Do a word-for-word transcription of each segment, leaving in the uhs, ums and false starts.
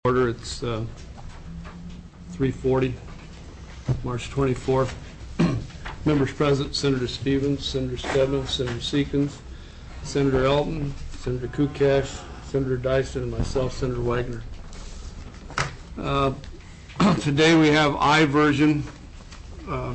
Order. It's uh, three forty, March twenty-fourth. Members present: Senator Stevens, Senator Stedman, Senator Seekins, Senator Elton, Senator Kukash, Senator Dyson, and myself, Senator Wagner. Uh, today we have I version uh,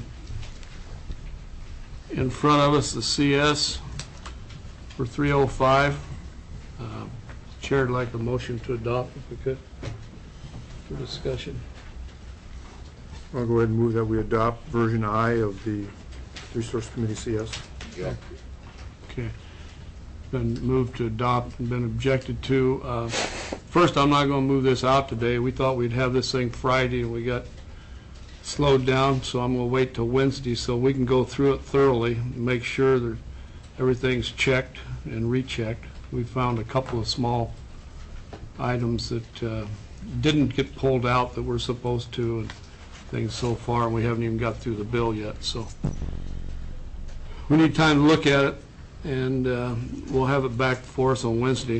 in front of us, the C S for three oh five. Uh, Chair would like a motion to adopt, if we could, for discussion. I'll go ahead and move that we adopt version I of the Resource Committee C S. Yeah. Okay. Been moved to adopt and been objected to. Uh, first, I'm not going to move this out today. We thought we'd have this thing Friday, and we got slowed down, so I'm going to wait till Wednesday so we can go through it thoroughly and make sure that everything's checked and rechecked. We found a couple of small items that uh, didn't get pulled out that we're supposed to, and things so far, and we haven't even got through the bill yet. So we need time to look at it, and uh, we'll have it back for us on Wednesday.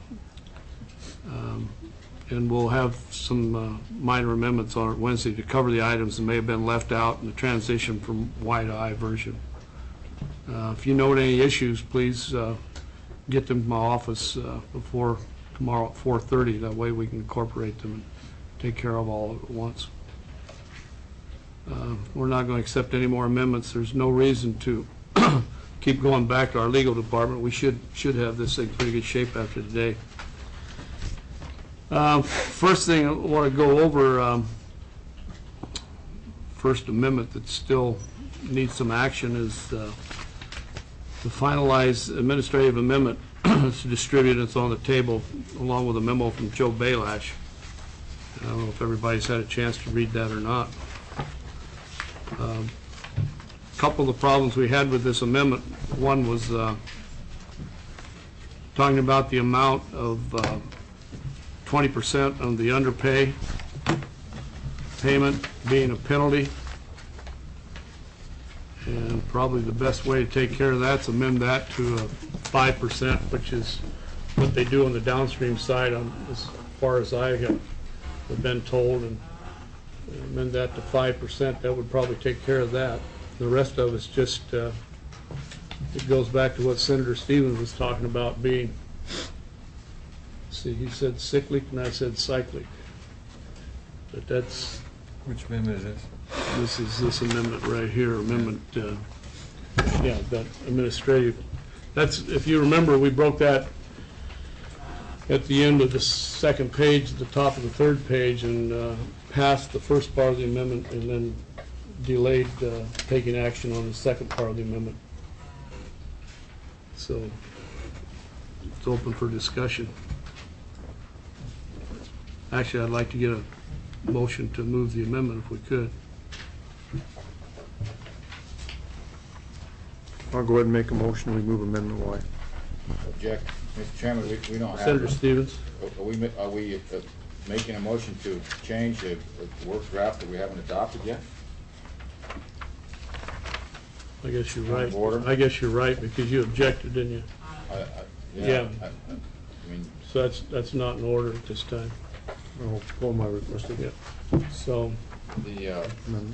Um, and we'll have some uh, minor amendments on it Wednesday to cover the items that may have been left out in the transition from Y to I version. Uh, if you note any issues, please uh, get them to my office uh, before tomorrow at four thirty. That way we can incorporate them and take care of all of it at once. Uh, we're not going to accept any more amendments. There's no reason to keep going back to our legal department. We should should have this thing in pretty good shape after today. Uh, first thing I want to go over, um, first amendment that still needs some action is uh, to finalize administrative amendment. It's distributed. It's on the table along with a memo from Joe Baylash. I don't know if everybody's had a chance to read that or not. A um, couple of the problems we had with this amendment, one was uh, talking about the amount of uh, twenty percent of the underpay payment being a penalty. And probably the best way to take care of that is amend that to a five percent, which is what they do on the downstream side, on, as far as I have been told, and amend that to five percent. That would probably take care of that. The rest of it's just, uh, it goes back to what Senator Stevens was talking about being, see, he said cyclic and I said cyclic. But that's... Which amendment is this? This is this amendment right here, amendment, uh, yeah, that administrative. That's, if you remember, we broke that at the end of the second page, at the top of the third page, and uh, passed the first part of the amendment and then delayed uh, taking action on the second part of the amendment. So it's open for discussion. Actually, I'd like to get a motion to move the amendment if we could. I'll go ahead and make a motion. We move Amendment Y. Object. Mister Chairman, we, we don't have... Senator Stevens. Are we, ma- are we uh, making a motion to change the, the work draft that we haven't adopted yet? I guess you're Point right. of order. I guess you're right because you objected, didn't you? I, I, yeah. Yeah. I, I mean, So that's that's not in order at this time. I'll pull my request. Yeah. So the... Uh, Amendment.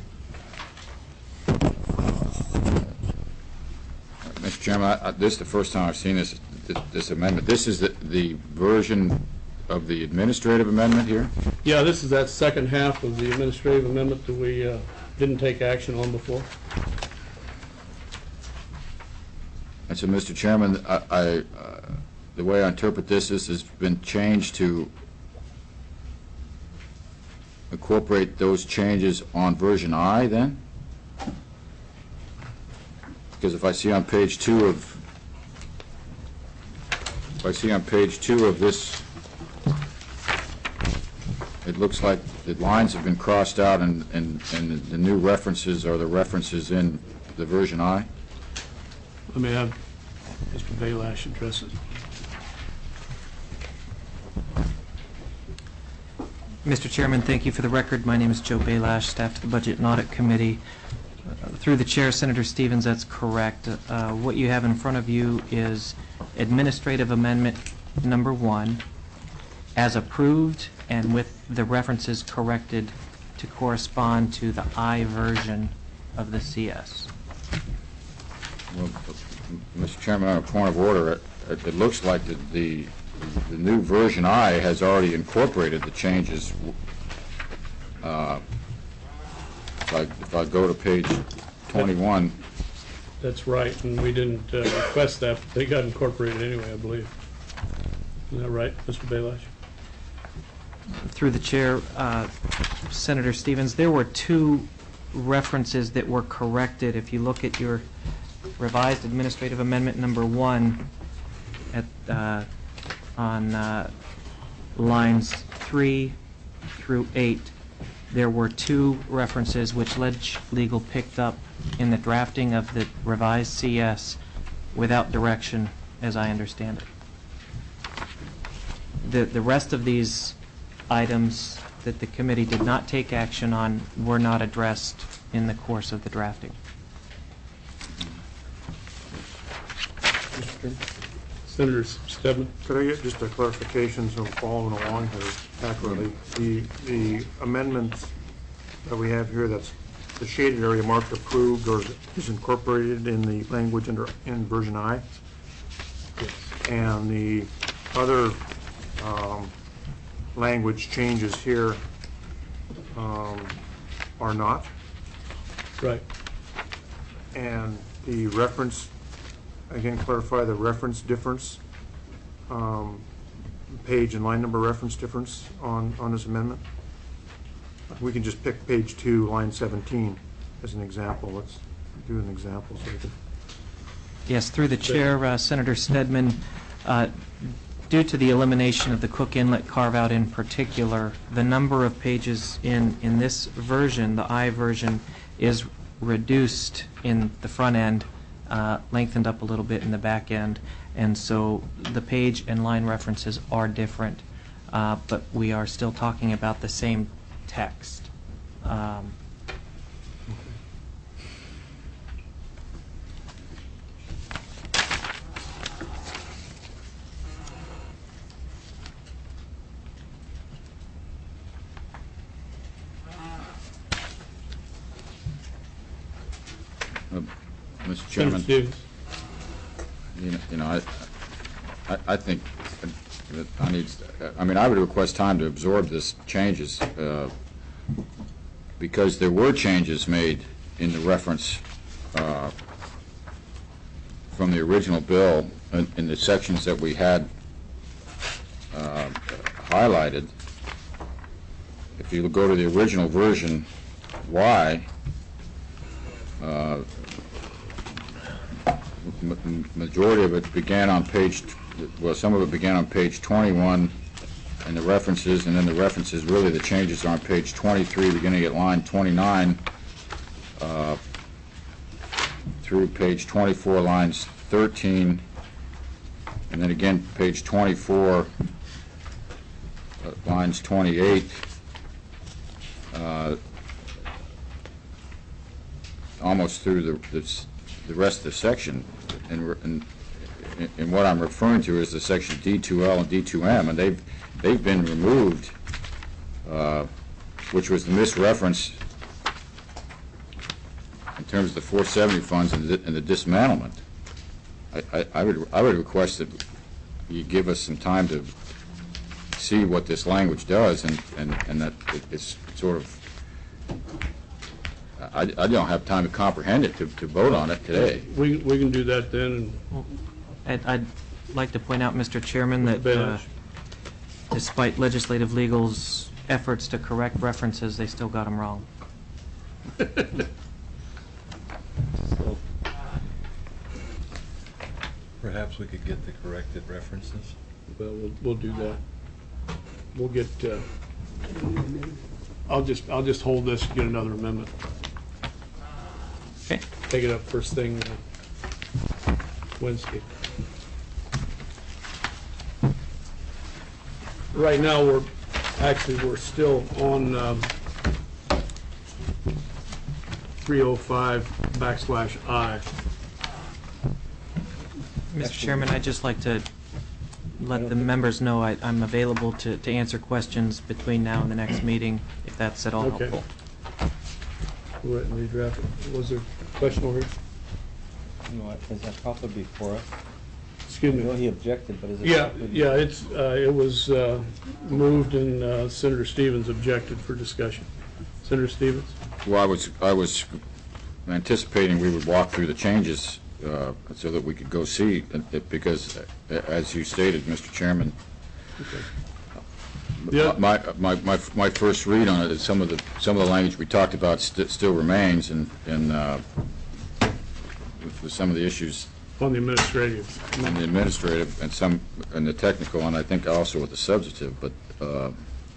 Mister Chairman, I, I, this is the first time I've seen this, this, this amendment. This is the, the version of the administrative amendment here? yeah, this is that second half of the administrative amendment that we uh, didn't take action on before. And so, Mister Chairman, I, I, uh, the way I interpret this, this has been changed to incorporate those changes on version I, then? Because if I see on page two of, if I see on page two of this, it looks like the lines have been crossed out, and, and, and the new references are the references in the version I. Let me have Mister Baylash address it. Mister Chairman, thank you. For the record, my name is Joe Baylash, staff to the Budget and Audit Committee. Uh, through the chair, Senator Stevens, that's correct. Uh, what you have in front of you is administrative amendment number one, as approved and with the references corrected to correspond to the I version of the C S. Well, Mister Chairman, on a point of order, it, it it looks like the, the, the new version I has already incorporated the changes. Uh, If I, if I go to page twenty-one, That's right, and we didn't uh, request that, but they got incorporated anyway, I believe. Isn't that right, Mister Belash? Through the chair, uh, Senator Stevens, there were two references that were corrected. If you look at your revised administrative amendment number one at uh, on uh, lines three through eight, there were two references which Ledge Legal picked up in the drafting of the revised C S without direction, as I understand it. The, the rest of these items that the committee did not take action on were not addressed in the course of the drafting. Mister Chairman? Senator Stedman? Could I get just a clarification so I'm following along here accurately? The, the amendments that we have here, that's the shaded area marked approved or is incorporated in the language under, in version I? Yes. And the other um, language changes here um, are not? Right. And the reference, again, clarify the reference difference, um, page and line number reference difference on, on this amendment? We can just pick page two, line seventeen as an example. Let's do an example so we can. Yes, through the chair, uh, Senator Stedman, uh, due to the elimination of the Cook Inlet carve-out in particular, the number of pages in, in this version, the I version, is reduced in the front end, uh, lengthened up a little bit in the back end, and so the page and line references are different, uh, but we are still talking about the same text. Um, uh, Mister Senator Chairman, Stevens? you know, you know, I, I, I think that I need, I mean, I would request time to absorb this changes, uh, because there were changes made in the reference uh, from the original bill in, in the sections that we had uh, highlighted. If you go to the original version Y, uh, m- majority of it began on page, well, some of it began on page twenty-one, and the references, and then the references, really the changes are on page twenty-three, beginning at line twenty-nine, uh, through page twenty-four, lines thirteen, and then again, page twenty-four, uh, lines twenty-eight, uh, almost through the, the, the rest of the section. And, we're- and, and what I'm referring to is the section D two L and D two M, and they've they've been removed, uh, which was the misreference in terms of the four seventy funds and the, and the dismantlement. I, I, I would I would request that you give us some time to see what this language does, and, and, and that it, it's sort of, I, I don't have time to comprehend it, to, to vote on it today. We, we can do that then, and I'd, I'd like to point out, Mister Chairman, that uh, Belash. despite legislative legal's efforts to correct references, they still got them wrong. So, Perhaps we could get the corrected references. well, we'll, we'll do that. We'll get, uh, I'll just, I'll just hold this, get another amendment. Okay. Take it up first thing uh, Wednesday. Right now, we're, actually, we're still on um, three oh five backslash I. Mister Chairman, I'd just like to let the members know I- I'm available to to answer questions between now and the next meeting, if that's at all Okay. helpful. Go ahead and redraft it. Was there a question over here? No, is that proper before us? Excuse I know me. he objected, but is it? Yeah, proper yeah, before- it's, uh, it was uh, moved and uh, Senator Stevens objected for discussion. Senator Stevens? Well, I was, I was anticipating we would walk through the changes uh, so that we could go see, it, it- because, uh, as you stated, Mister Chairman, Yeah. my, my, my my first read on it is some of the, some of the language we talked about st- still remains, and, and uh, with with some of the issues On the administrative. in the administrative and some in the technical, and I think also with the substantive, but uh,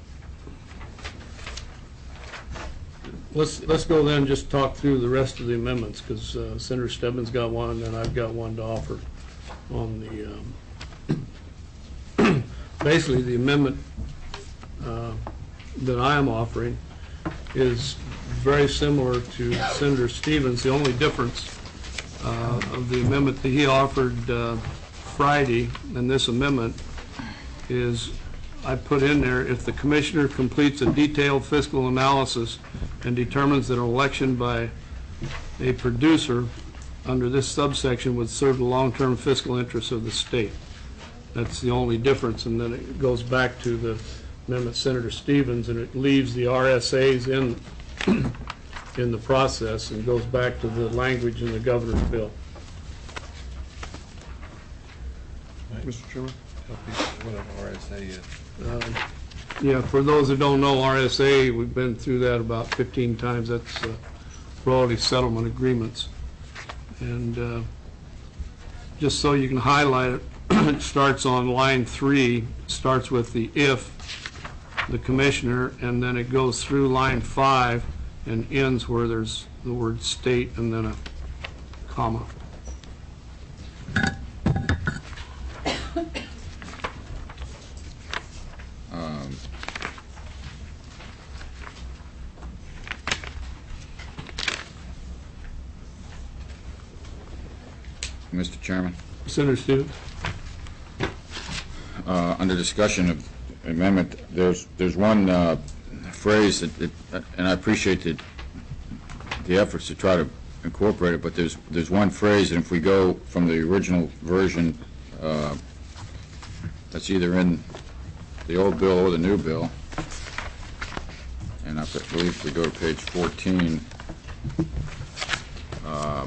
Let's, let's go then, just talk through the rest of the amendments, because Senator Stebbins got one, and I've got one to offer on the, um, basically, the amendment uh, that I am offering is very similar to Senator Stevens. The only difference uh, of the amendment that he offered uh, Friday and this amendment is I put in there, if the commissioner completes a detailed fiscal analysis and determines that an election by a producer under this subsection would serve the long-term fiscal interests of the state. That's the only difference, and then it goes back to the amendment Senator Stevens, and it leaves the R S As in in the process and goes back to the language in the governor's bill. Mister Chairman? Tell people what an R S A is. Um, Yeah, for those that don't know, R S A, we've been through that about fifteen times. That's uh, royalty settlement agreements. And uh, just so you can highlight it, it starts on line three, starts with the if, the commissioner, and then it goes through line five and ends where there's the word state and then a comma. um, Mister Chairman, Senator Stevens? uh, under discussion of amendment, there's, there's one uh, phrase that, that- and I appreciate the, the efforts to try to incorporate it, but there's, there's one phrase, and if we go from the original version, uh, that's either in the old bill or the new bill, and I believe if we go to page fourteen, uh,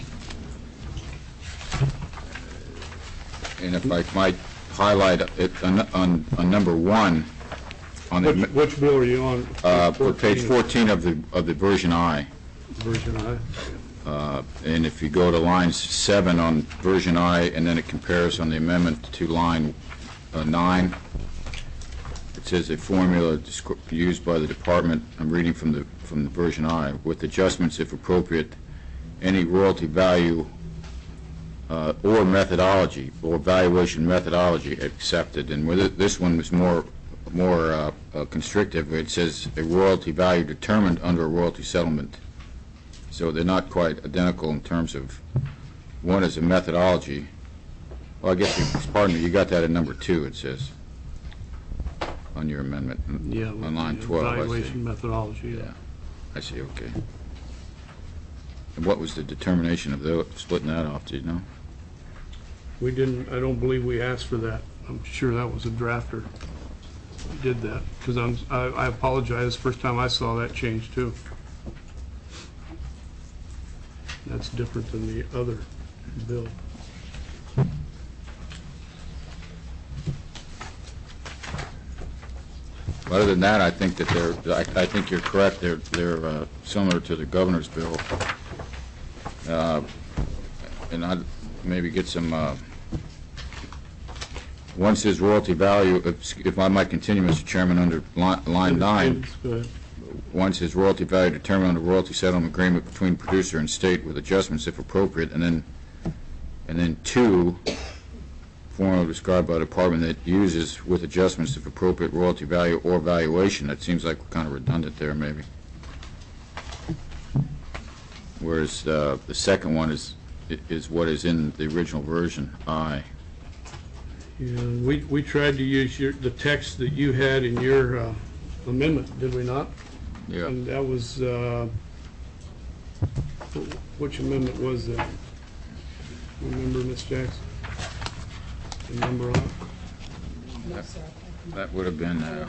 and if I might highlight it on, on, on number one, on Which, the, which bill are you on? uh, page fourteen of the, of the version I. Version I. Uh, And if you go to line seven on version I, and then it compares on the amendment to line uh, nine, it says a formula descri- used by the department, I'm reading from the, from the version I, with adjustments if appropriate, any royalty value uh, or methodology, or valuation methodology accepted. And with it, this one was more, more uh, uh, constrictive. It says a royalty value determined under a royalty settlement. So they're not quite identical in terms of, one is a methodology. Well, I guess, you, pardon me, you got that at number two, it says, on your amendment, Yeah. on line the twelve, I see. Evaluation methodology, yeah. Yeah, I see, okay. And what was the determination of the, splitting that off, do you know? We didn't, I don't believe we asked for that. I'm sure that was a drafter who did that, because I'm, I I apologize, first time I saw that change too. That's different than the other bill. Other than that, I think that they're, I, I think you're correct, they're, they're uh, similar to the governor's bill. Uh, And I'd maybe get some, uh, one says royalty value, if if I might continue, Mister Chairman, under li- line nine, Go ahead. one says royalty value determined under royalty settlement agreement between producer and state with adjustments if appropriate, and then, and then two, formula described by the department that uses with adjustments if appropriate royalty value or valuation. That seems like we're kind of redundant there, maybe. Whereas uh, the second one is, is what is in the original version, I. Yeah, we, we tried to use your, the text that you had in your uh, amendment, did we not? Yeah. And that was, uh, wh- which amendment was that? Remember, Miz Jackson? The number on it? That- That would have been, uh,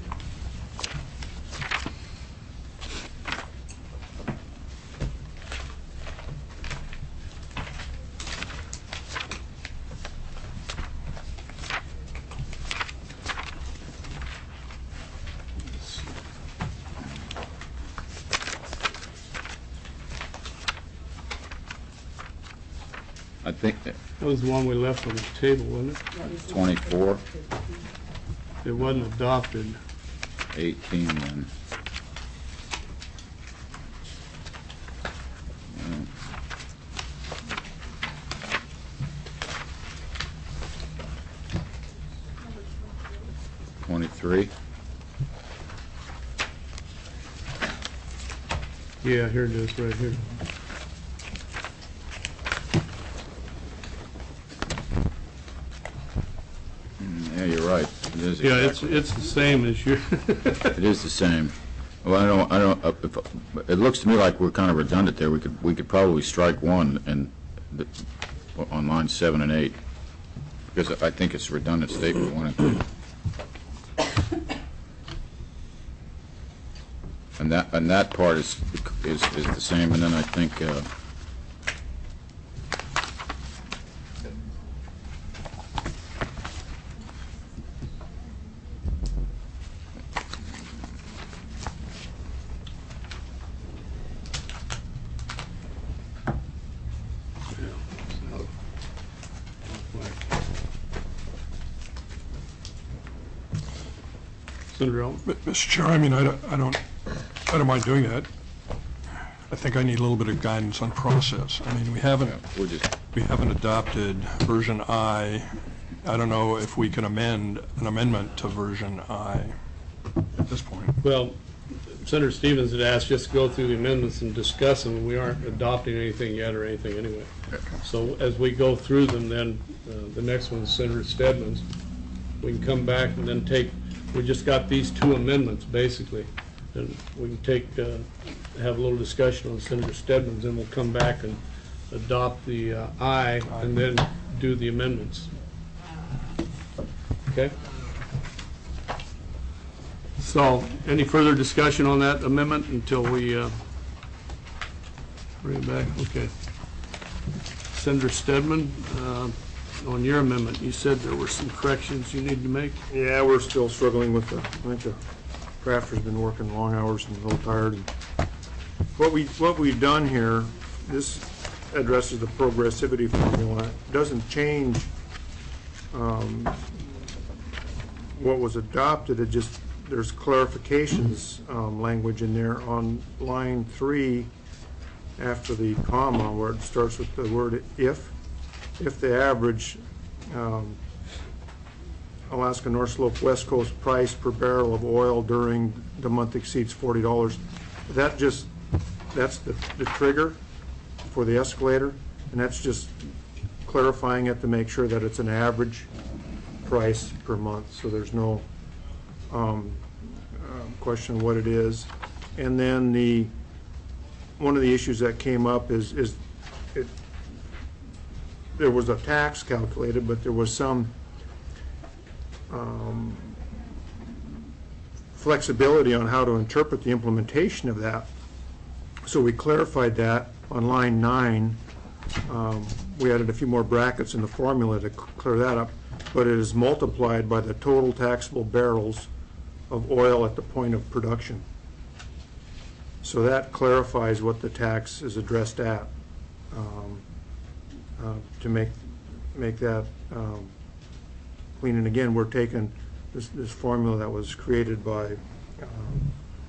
I think that That was the one we left on the table, wasn't it? twenty-four, It wasn't adopted. eighteen then. Yeah. twenty-three. Yeah, here it is, right here. Mm, Yeah, you're right. It is Yeah, it's, exactly- it's the same as your, It is the same. Well, I don't, I don't, uh, if, it looks to me like we're kind of redundant there. We could, we could probably strike one and, the- on line seven and eight, because I think it's a redundant statement, one and two. And that, and that part is, is, is the same, and then I think, uh, Senator Elton? But, Mister Chair, I mean, I don't, I don't, I don't mind doing that. I think I need a little bit of guidance on process. I mean, we haven't, yeah, we'll just, we haven't adopted version I. I don't know if we can amend an amendment to version I at this point. Well, Senator Stevens had asked just to go through the amendments and discuss them, and we aren't adopting anything yet or anything anyway. So as we go through them, then, uh, the next one is Senator Stedman's. We can come back and then take, we just got these two amendments, basically. And we can take, uh, have a little discussion on Senator Stedman's, and we'll come back and adopt the uh, I, and then do the amendments. Okay? So, any further discussion on that amendment until we uh, bring it back? Okay. Senator Stedman, uh, on your amendment, you said there were some corrections you need to make. Yeah, we're still struggling with the, I think the drafter's been working long hours and a little tired. And What we, what we've done here, this addresses the progressivity formula. It doesn't change um, what was adopted, it just, there's clarifications um, language in there on line three after the comma where it starts with the word if. If the average um, Alaska North Slope West Coast price per barrel of oil during the month exceeds forty dollars, that just, that's the, the trigger for the escalator, and that's just clarifying it to make sure that it's an average price per month, so there's no um, uh, question what it is. And then the, one of the issues that came up is, is it, there was a tax calculated, but there was some um, flexibility on how to interpret the implementation of that. So we clarified that on line nine. Um, we added a few more brackets in the formula to clear that up, but it is multiplied by the total taxable barrels of oil at the point of production. So that clarifies what the tax is addressed at, um, uh, to make make that um, clean. And again, we're taking this, this formula that was created by um,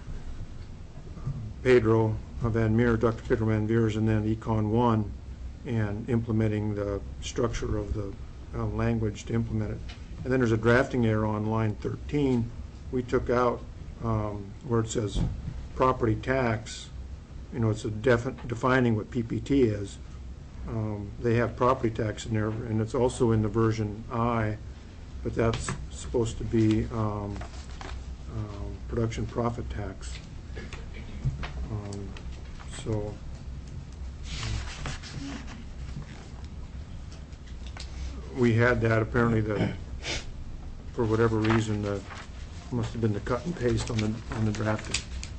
Pedro Van Meer, Doctor Pedro Van Meers, and then Econ one, and implementing the structure of the uh, language to implement it. And then there's a drafting error on line thirteen. We took out um, where it says property tax. You know, it's a defi- defining what P P T is. Um, they have property tax in there, and it's also in the version I, but that's supposed to be um, um, production profit tax. Um, So, we had that, apparently the, for whatever reason, the, must have been the cut and paste on the, on the drafting.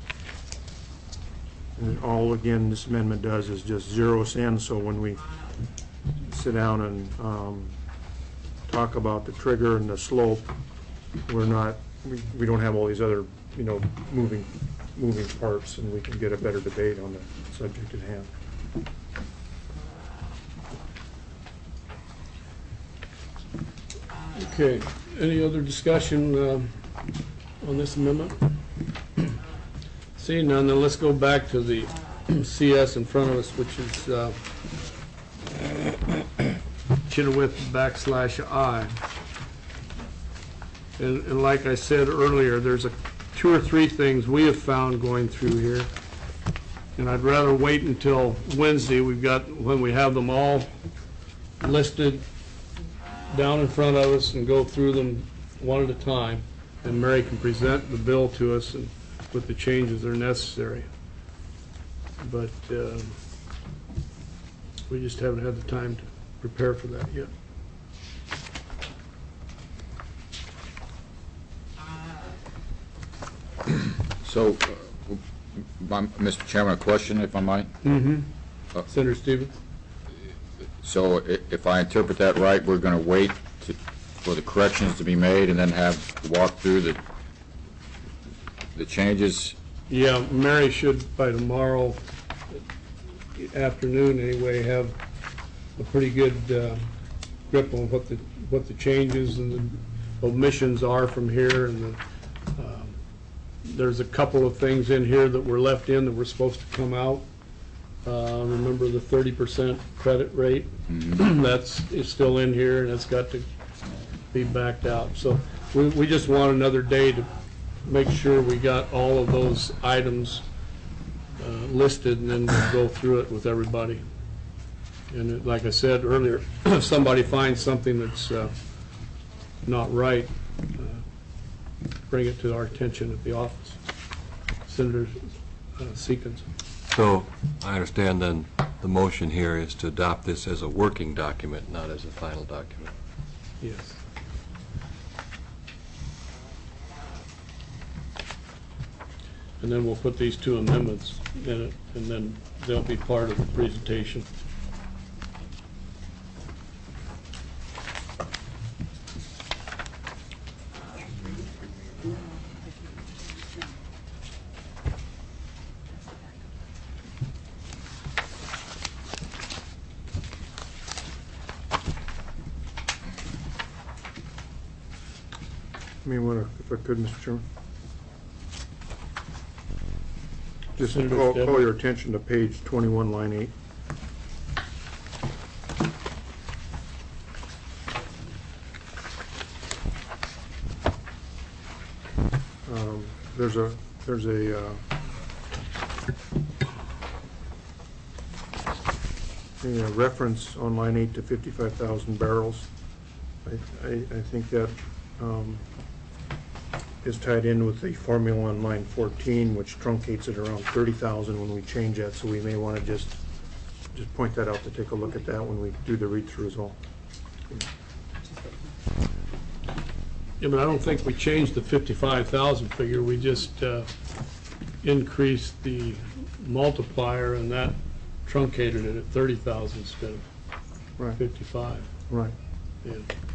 And all, again, this amendment does is just zero us in, so when we sit down and um, talk about the trigger and the slope, we're not, we, we don't have all these other, you know, moving, moving parts, and we can get a better debate on the subject at hand. Okay, any other discussion um, on this amendment? Seeing none, then let's go back to the C S in front of us, which is uh, Chitterwith backslash I. And, and like I said earlier, there's a two or three things we have found going through here, and I'd rather wait until Wednesday. We've got, when we have them all listed down in front of us, and go through them one at a time, and Mary can present the bill to us and with the changes that are necessary. But uh, we just haven't had the time to prepare for that yet. So, uh, Mister Chairman, a question, if I might? Mm-hmm. Uh, Senator Stevens? So i- if I interpret that right, we're going to wait to- for the corrections to be made and then have walk through the the changes? Yeah, Mary should by tomorrow afternoon anyway have a pretty good uh, grip on what the what the changes and the omissions are from here, and the, um, there's a couple of things in here that were left in that were supposed to come out. Uh, remember the thirty percent credit rate? Mhm. That's is still in here, and it's got to be backed out. So we, we just want another day to make sure we got all of those items uh, listed, and then we'll go through it with everybody. And it, like I said earlier, if somebody finds something that's uh, not right, uh, bring it to our attention at the office. Senator uh, Seekins. So I understand then the motion here is to adopt this as a working document, not as a final document. Yes. And then we'll put these two amendments in it, and then they'll be part of the presentation. I mean, what, if I could, Mister Chairman? Just Senator call, Stebbins. call your attention to page twenty-one, line eight. Um, There's a, there's a, uh, a reference on line eight to fifty-five thousand barrels. I, I, I think that um, is tied in with the formula on line fourteen, which truncates it around thirty thousand when we change that, so we may want to just, just point that out to take a look at that when we do the read-through as well. Yeah, but I don't think we changed the fifty-five thousand figure. We just uh, increased the multiplier, and that truncated it at thirty thousand instead of Right, fifty-five. right. Yeah.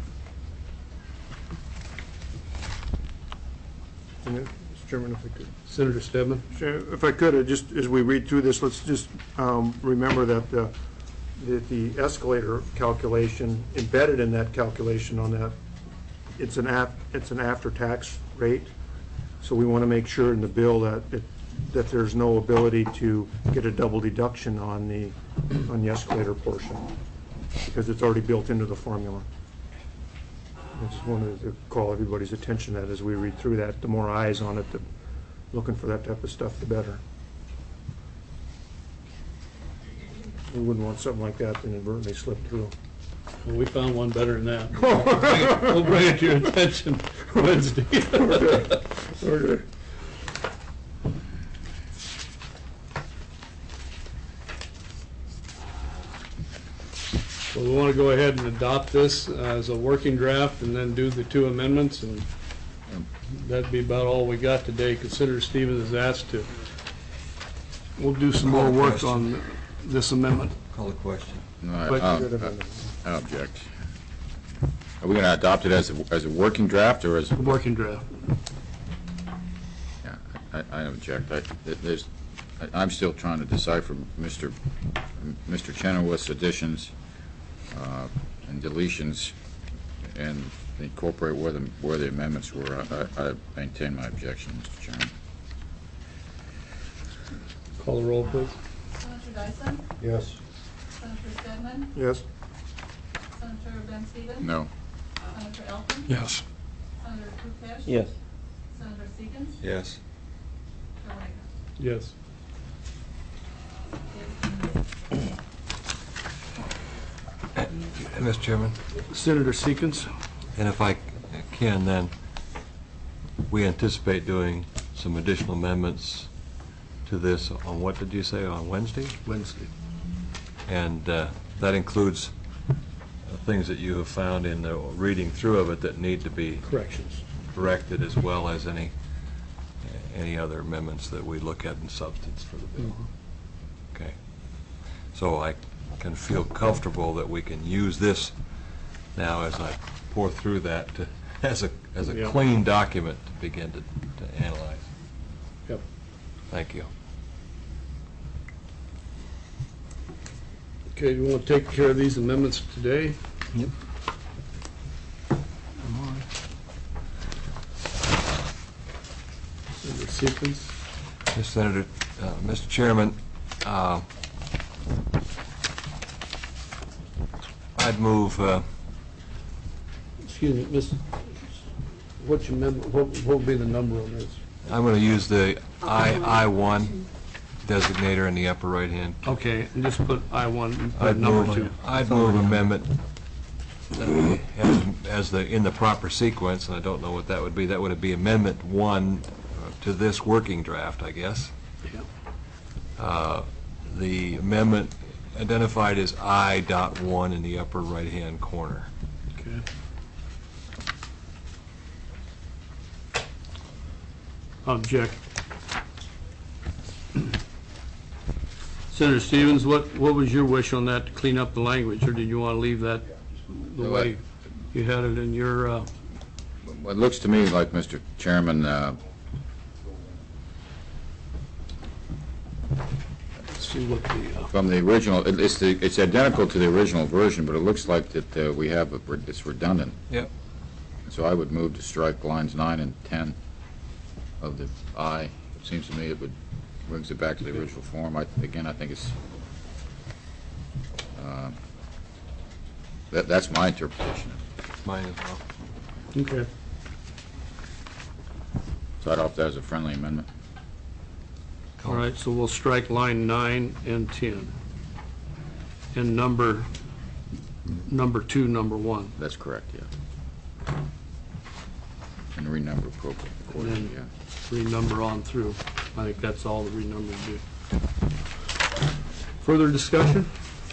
And then, Mister Chairman, if I could. Senator Stedman? Sure, if I could, uh, just as we read through this, let's just um, remember that the, that the escalator calculation, embedded in that calculation on that, it's an af, it's an after-tax rate. So we want to make sure in the bill that, it- that there's no ability to get a double deduction on the, on the escalator portion, because it's already built into the formula. I just wanted to call everybody's attention to that as we read through that. The more eyes on it, the, looking for that type of stuff, the better. We wouldn't want something like that to inadvertently slip through. Well, we found one better than that. We'll bring it- we'll bring it to your attention Wednesday. Okay. So we want to go ahead and adopt this as a working draft and then do the two amendments, and that'd be about all we got today. Consider Stevens has asked to. We'll do some more work on this amendment. Call the question. No, I- But- I'll- I object. Are we going to adopt it as a, as a working draft or as, A working draft. yeah, I, I object. I, there's, I- I'm still trying to decipher Mister Mister Chenoweth's additions uh, and deletions and incorporate where the, where the amendments were. I, I I maintain my objection, Mister Chairman. Call the roll, please. Senator Dyson? Yes. Senator Stedman? Yes? Senator Ben Stevens? No. Senator Elton? Yes. Senator Kukesh? Yes. Senator Seekins? Yes. Chair White? Yes. Mister Chairman, Senator Seekins? and if I can, then, we anticipate doing some additional amendments to this on, what did you say, on Wednesday? Wednesday. And uh, that includes uh, things that you have found in the reading through of it that need to be Corrections. corrected, as well as any, any other amendments that we look at in substance for the bill. Okay. So I can feel comfortable that we can use this now as I pour through that to, as a, as a Yeah. clean document to begin to, to analyze. Yep. Thank you. Okay, you want to take care of these amendments today? Yep. Senator Seekins? Mister Senator, uh, Mister Chairman, uh, I'd move, uh, Excuse me, Miss, what's your mem, what, what would be the number on this? I'm going to use the I, I one designator in the upper right-hand. Okay, and just put I one, and put I'd number move, two. I'd move amendment uh, as, as the, in the proper sequence, and I don't know what that would be. That would be amendment one uh, to this working draft, I guess. Yeah. Uh, The amendment identified as I dot one in the upper right-hand corner. Okay. Object. Senator Stevens, what, what was your wish on that, to clean up the language, or did you want to leave that the No, way I- you had it in your, uh, It looks to me like, Mister Chairman, uh, let's see what the, uh, from the original, it- it's the, it's identical to the original version, but it looks like that uh, we have, a- it's redundant. Yep. So I would move to strike lines nine and ten of the I. It seems to me it would, brings it back to the original form. I, again, I think it's, uh, that, that's my interpretation. Mine as well. okay. So I'd offer that as a friendly amendment. All right, so we'll strike line nine and ten. And number, number two, number one. That's correct, yeah. And renumber appropriately, accordingly, yeah. Renumber on through. I think that's all the renumbering do. Further discussion?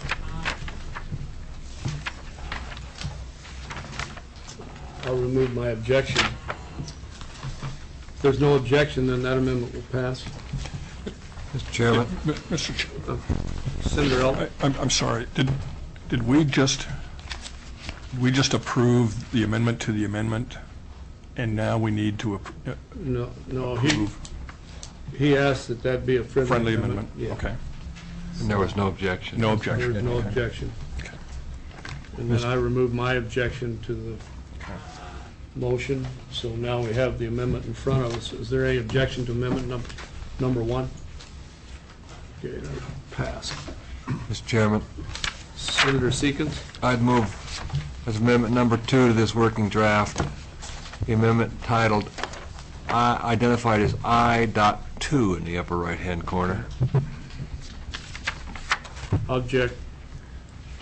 I'll remove my objection. If there's no objection, then that amendment will pass. Mister Chairman? M- Mister Ch- Senator Elton? I- I'm, I'm sorry, did, did we just, did we just approve the amendment to the amendment, and now we need to appro- uh, No, no, he, approve he asked that that be a friendly friendly amendment. amendment? Yeah. Okay, And there was no objection. no objection. There's no Okay. objection. Okay. And then I remove my objection to the Okay. motion, so now we have the amendment in front of us. Is there any objection to amendment number, number one? Okay, that passed. Mister Chairman, Senator Seekins? I'd move as amendment number two to this working draft, the amendment titled, I, identified as I dot two in the upper right-hand corner. Object.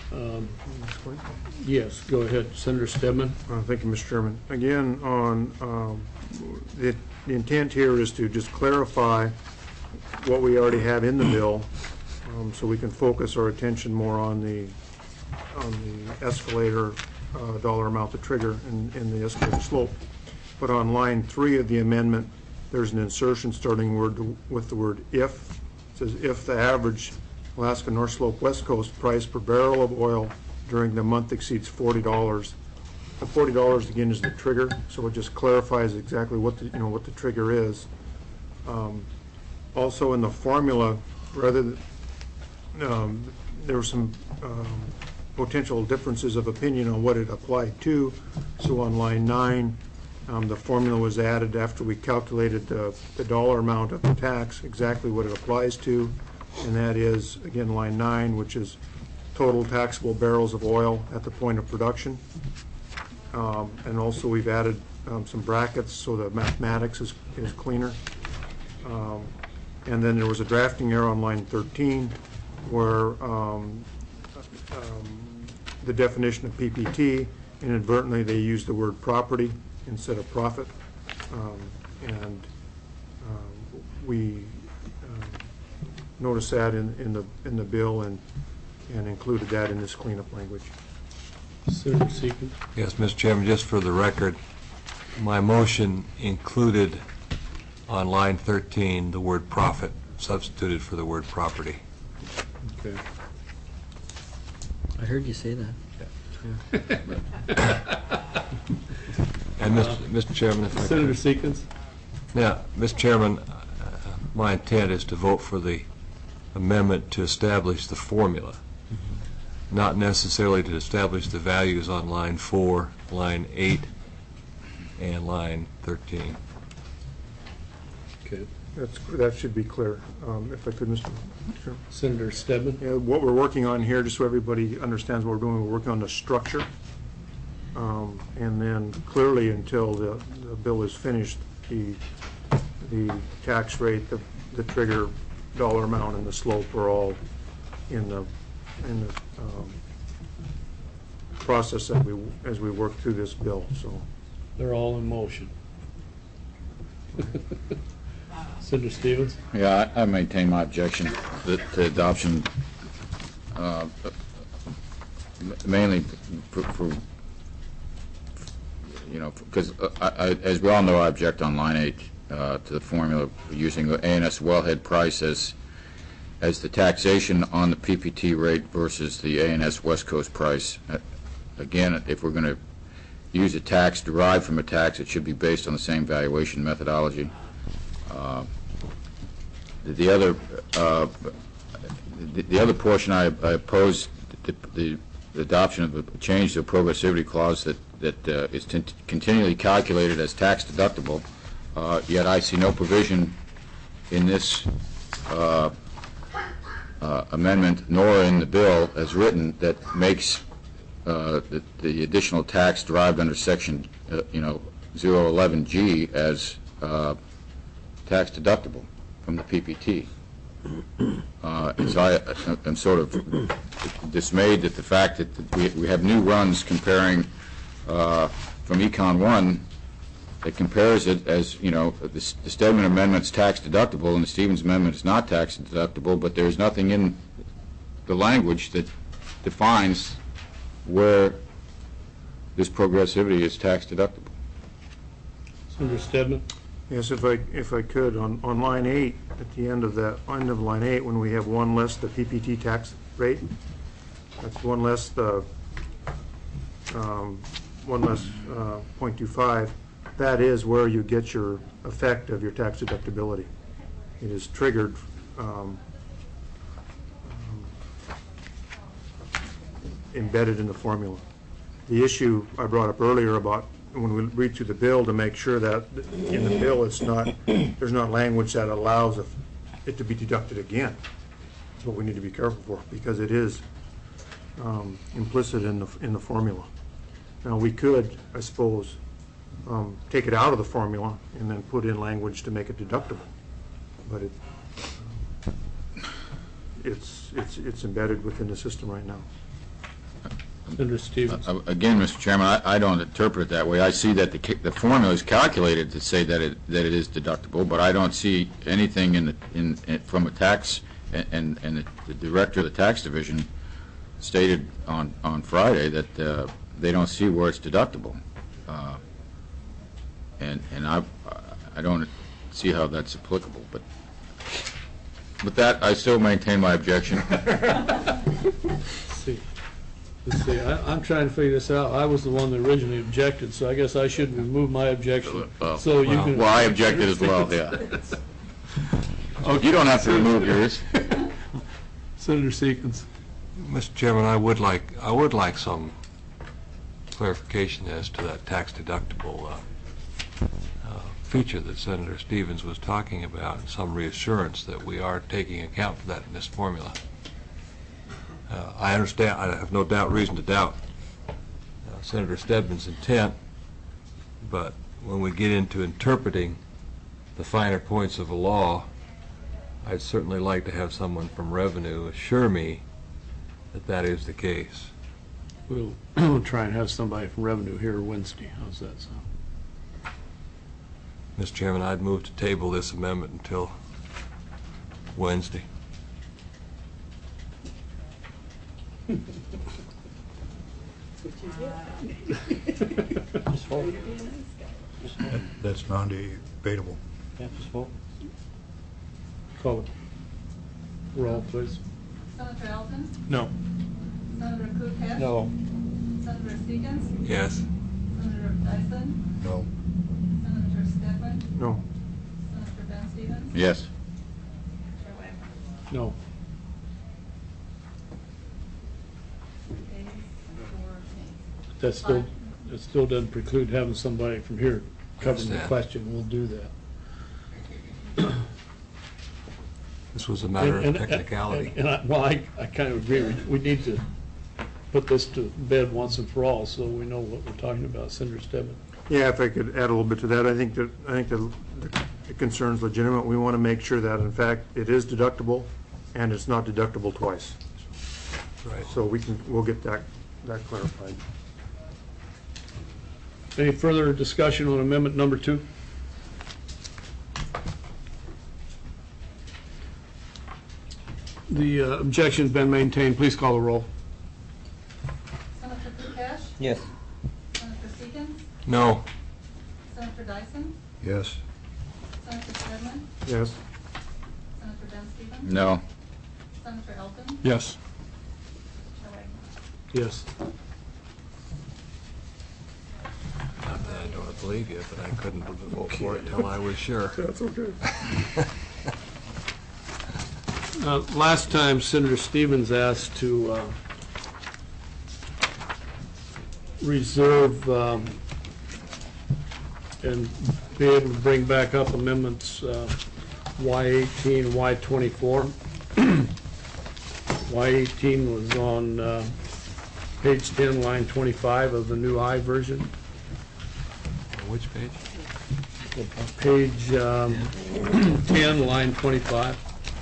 Um, Yes, go ahead, Senator Stedman. Uh, Thank you, Mister Chairman. Again, on, um, the the intent here is to just clarify what we already have in the bill, um, so we can focus our attention more on the, on the escalator uh, dollar amount to trigger and and the escalator slope. But on line three of the amendment, there's an insertion starting word with the word "if." It says, "If the average Alaska North Slope West Coast price per barrel of oil during the month exceeds forty dollars. The forty dollars again is the trigger, so it just clarifies exactly what the, you know, what the trigger is. Um, Also in the formula, rather than, um, there were some um, potential differences of opinion on what it applied to. So on line nine, um, the formula was added after we calculated the, the dollar amount of the tax, exactly what it applies to. And that is, again, line nine, which is total taxable barrels of oil at the point of production. Um, and also we've added um, some brackets so the mathematics is, is cleaner. Um, and then there was a drafting error on line thirteen where um, um, the definition of P P T, inadvertently they used the word property instead of profit. Um, and um, we um, noticed that in, in the in the bill and and included that in this cleanup language. Senator Seekins. Yes, Mister Chairman, just for the record, my motion included on line thirteen the word profit substituted for the word property. Okay. I heard you say that. And Mister Mister Chairman, if I Senator could. Seekins. Now, Mister Chairman, uh, my intent is to vote for the amendment to establish the formula, not necessarily to establish the values on line four, line eight, and line thirteen. Okay. That's, that should be clear. Um, if I could, Mister Chairman. Senator Stedman. Yeah, what we're working on here, just so everybody understands what we're doing, we're working on the structure. Um, and then clearly until the, the bill is finished, the, the tax rate, the, the trigger dollar amount and the slope are all in the, in the, um, process that we, as we work through this bill, so. They're all in motion. Senator Stevens. Yeah, I I maintain my objection to to adoption, uh, m- mainly for, for, you know, because I, I, as we all know, I object on line eight uh, to the formula using the A and S wellhead price as, as the taxation on the P P T rate versus the A and S West Coast price. Uh, Again, if we're going to use a tax derived from a tax, it should be based on the same valuation methodology. Uh, The the other, uh, the the other portion, I I oppose the the the adoption of a change to a progressivity clause that that uh, is t- continually calculated as tax deductible, uh, yet I see no provision in this uh, uh, amendment nor in the bill as written that makes uh, the the additional tax derived under section, uh, you know, zero eleven G as uh, tax deductible from the P P T. Uh, and so I am sort of dismayed at the fact that we, we have new runs comparing uh, from Econ one that compares it as, you know, the, the Stedman amendment's tax deductible and the Stevens amendment is not tax deductible, but there's nothing in the language that defines where this progressivity is tax deductible. Senator Stedman. Yes, if I, if I could, on, on line eight, at the end of that, end of line eight, when we have one less the P P T tax rate, that's one less the, um, one less, uh, point two five, that is where you get your effect of your tax deductibility. It is triggered, um, um, embedded in the formula. The issue I brought up earlier about when we read through the bill to make sure that in the bill it's not, there's not language that allows it to be deducted again. That's what we need to be careful for, because it is um, implicit in the, in the formula. Now, we could, I suppose, um, take it out of the formula and then put in language to make it deductible, but it, um, it's, it's, it's embedded within the system right now. Senator Stevens. Uh, Again, Mister Chairman, I, I don't interpret it that way. I see that the, ca- the formula is calculated to say that it, that it is deductible, but I don't see anything in the, in, in- from a tax, and- and, and the- the director of the tax division stated on, on Friday that uh, they don't see where it's deductible. Uh, And, and I, I don't see how that's applicable, but with that, I still maintain my objection. Let's see. Let's see, I, I'm trying to figure this out. I was the one that originally objected, so I guess I should remove my objection. Uh, So you can. Well, I objected as well, yeah. Oh, you don't have to remove yours. Senator Seekins. Mister Chairman, I would like, I would like some clarification as to that tax deductible uh, uh, feature that Senator Stevens was talking about, and some reassurance that we are taking account for that in this formula. Uh, I understand, I have no doubt, reason to doubt uh, Senator Stedman's intent, but when we get into interpreting the finer points of a law, I'd certainly like to have someone from Revenue assure me that that is the case. We'll, we'll try and have somebody from Revenue here Wednesday. How's that sound? Mister Chairman, I'd move to table this amendment until Wednesday. That's non-debatable. Call it. Roll, please. Senator Elton, No. Senator Kukesh. No. Senator Seekins, Yes? Senator Dyson, No. Senator Stedman, No. Senator Ben Stevens, Yes. Chair Wagner. No. Ayes, four nays. That still, that still doesn't preclude having somebody from here covering the Understand. question. We'll do that. This was a matter And- of and- technicality. And I, well, I, I kind of agree. We, we need to put this to bed once and for all, so we know what we're talking about. Senator Stedman. Yeah, if I could add a little bit to that, I think that, I think the the concern's legitimate. We want to make sure that, in fact, it is deductible, and it's not deductible twice. Right. So we can, we'll get that, that clarified. Any further discussion on amendment number two? The uh, objection's been maintained. Please call the roll. Senator Kukesh, Yes. Senator Seekins, No. Senator Dyson, Yes. Senator Stedman, Yes? Senator Ben Stevens, No. Senator Elton, Yes. Chair Wagner. Yes. Not that I don't believe you, but I couldn't vote for it until I was sure. That's okay. Uh, Last time Senator Stevens asked to uh, reserve um, and be able to bring back up amendments uh, Y eighteen and Y twenty-four. Y eighteen was on uh, page ten, line twenty-five of the new I version. Which page? Page um, ten, line twenty-five.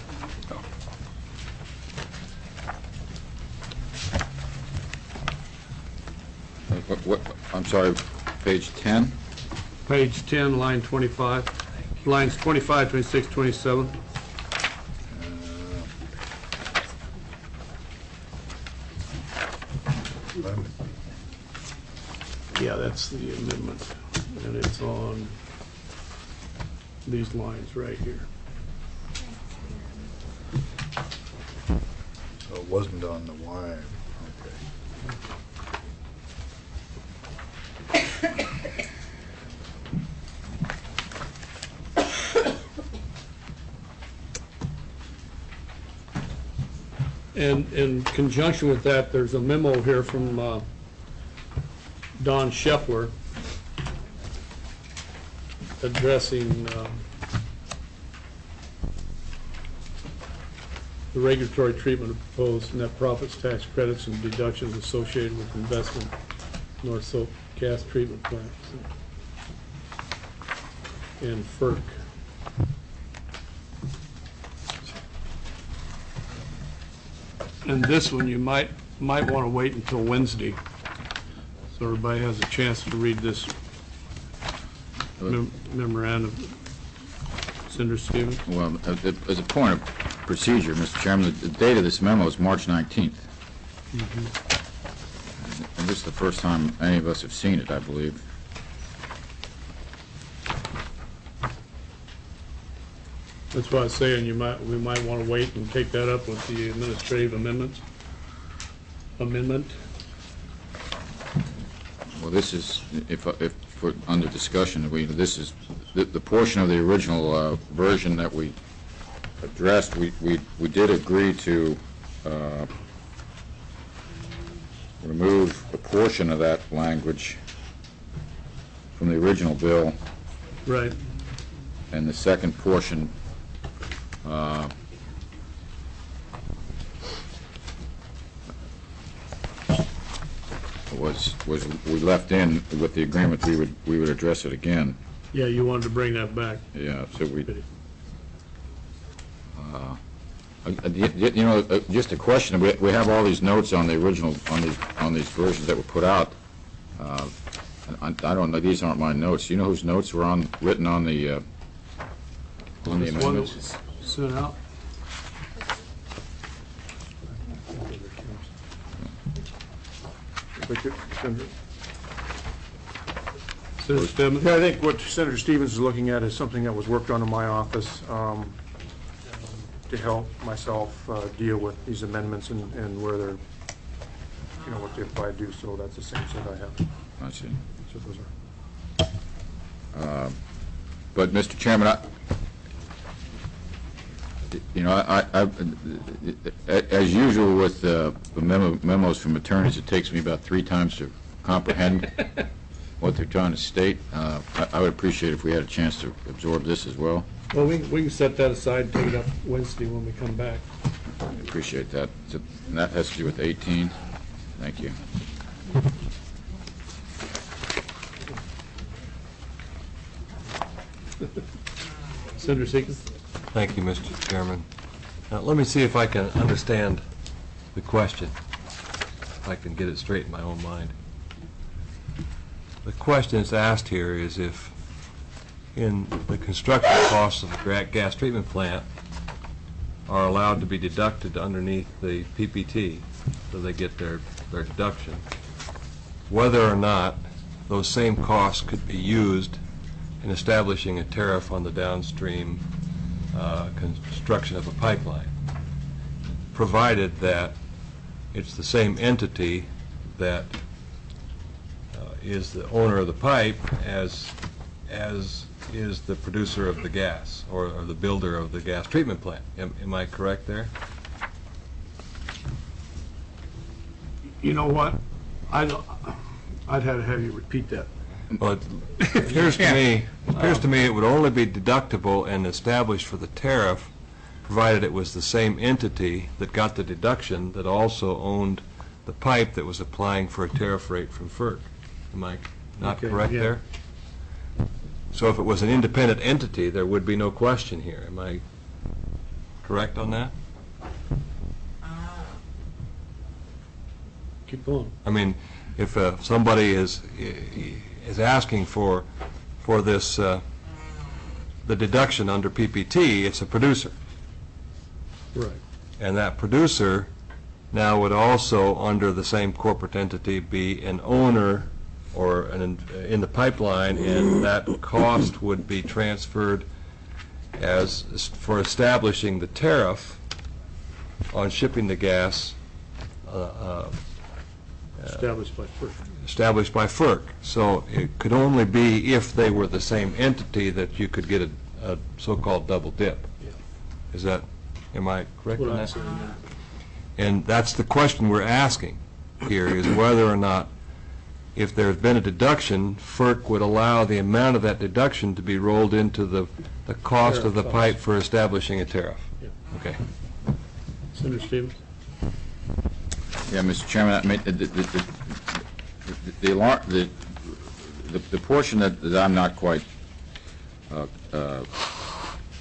What, what, I'm sorry, page ten? Page ten, line twenty-five. Lines twenty-five, twenty-six, twenty-seven. Yeah, that's the amendment, and it's on these lines right here. So it wasn't on the Y. Okay. And in conjunction with that, there's a memo here from uh, Don Shepler addressing um, the regulatory treatment of proposed net profits tax credits and deductions associated with investment in North Slope gas treatment plants and FERC. And this one, you might might want to wait until Wednesday, so everybody has a chance to read this mem- memorandum. Senator Stevens? Well, uh, uh, as a point of procedure, Mister Chairman, the the date of this memo is March nineteenth. And this is the first time any of us have seen it, I believe. That's why I was saying you might, we might want to wait and take that up with the administrative amendments. Amendment. Well, this is, if, if we're under discussion, we, this is, the, the portion of the original uh, version that we addressed, we, we, we did agree to uh, remove a portion of that language from the original bill, Right. and the second portion uh, was, was, we left in with the agreement we would, we would address it again. Yeah, you wanted to bring that back. Yeah, so we, uh, uh, you you know, uh, just a question, we, we have all these notes on the original, on these, on these versions that were put out. Uh, I, I don't know, these aren't my notes. You know whose notes were on, written on the, uh, on the This one that amendments? was sent out. We could- Senator- Senator Stevens? Yeah, I think what Senator Stevens is looking at is something that was worked on in my office um, to help myself uh, deal with these amendments and and where they're, you know, what they apply to. So that's the same set I have. I see. So those are. But, Mister Chairman, I, you know, I, I, I- as usual with uh, the memo- memos from attorneys, it takes me about three times to comprehend what they're trying to state. Uh, I I would appreciate if we had a chance to absorb this as well. Well, we, we can set that aside and take it up Wednesday when we come back. I appreciate that. So- And that has to do with eighteen. Thank you. Senator Seekins? Thank you, Mister Chairman. Now, let me see if I can understand the question, if I can get it straight in my own mind. The question that's asked here is if, in the construction costs of the gra- gas treatment plant are allowed to be deducted underneath the P P T, so they get their, their deduction, whether or not those same costs could be used in establishing a tariff on the downstream uh, construction of a pipeline, provided that it's the same entity that uh, is the owner of the pipe as as is the producer of the gas, or, or the builder of the gas treatment plant. Am, am I correct there? You know what? I'd, I'd have to have you repeat that. Well, it appears to me, appears to me it would only be deductible and established for the tariff, provided it was the same entity that got the deduction that also owned the pipe that was applying for a tariff rate from FERC. Am I not Okay, correct yeah. there? So if it was an independent entity, there would be no question here. Am I correct on that? Keep going. I mean, if uh, somebody is is asking for for this uh, the deduction under P P T, it's a producer, Right. and that producer now would also, under the same corporate entity, be an owner or an in the pipeline, and that cost would be transferred as for establishing the tariff on shipping the gas uh, uh, Established by FERC. established by FERC. So it could only be if they were the same entity that you could get a, a so-called double dip. Yeah. Is that, am I correct What on I'm that? saying, yeah. And that's the question we're asking here, is whether or not, if there's been a deduction, FERC would allow the amount of that deduction to be rolled into the, the cost of the Tariff pipe cost. for establishing a tariff. Yeah. Okay. Senator Stevens? Yeah, Mister Chairman, I mean, the, the, the, the, the, alar- the, the, the portion that, that I'm not quite uh, uh,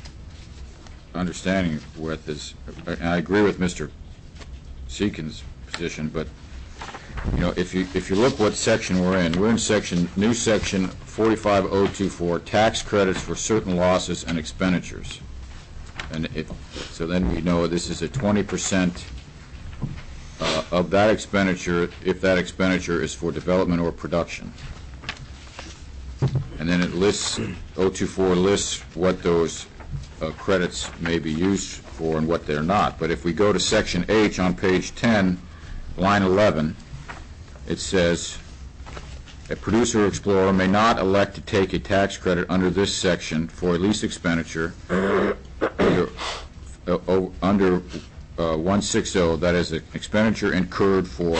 understanding with is, and I agree with Mister Seekins' position, but, you know, if you, if you look what section we're in, we're in section, new section forty-five oh two four, tax credits for certain losses and expenditures. And it, so then we know this is a twenty percent uh, of that expenditure, if that expenditure is for development or production. And then it lists, oh two four lists what those uh, credits may be used for and what they're not. But if we go to section H on page ten, line eleven, it says, a producer or explorer may not elect to take a tax credit under this section for a lease expenditure under, uh, oh, under uh, one sixty, that is an expenditure incurred for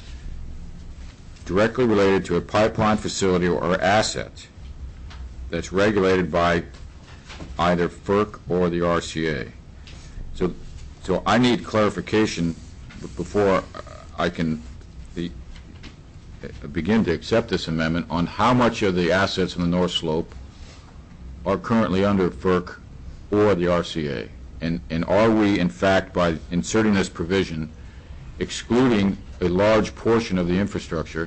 directly related to a pipeline facility or asset that's regulated by either F E R C or the R C A. So, so I need clarification b- before I can the, uh, begin to accept this amendment on how much of the assets in the North Slope are currently under F E R C or the R C A. And, and are we, in fact, by inserting this provision, excluding a large portion of the infrastructure